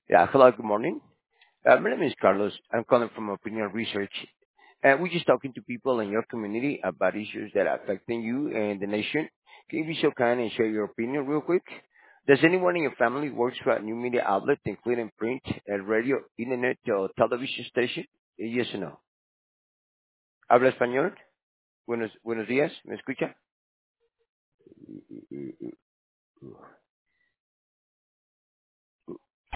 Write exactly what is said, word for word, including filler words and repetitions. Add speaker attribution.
Speaker 1: Yeah, hello, good morning. Uh, my name is Carlos. I'm calling from Opinion Research. And we're just talking to people in your community about issues that are affecting you and the nation. Can you be so kind and share your opinion real quick? Does anyone in your family work for a new media outlet, including print, uh, radio, internet, or television station? Eh, Yes or no? ¿Habla español? Buenos, buenos días. ¿Me escucha?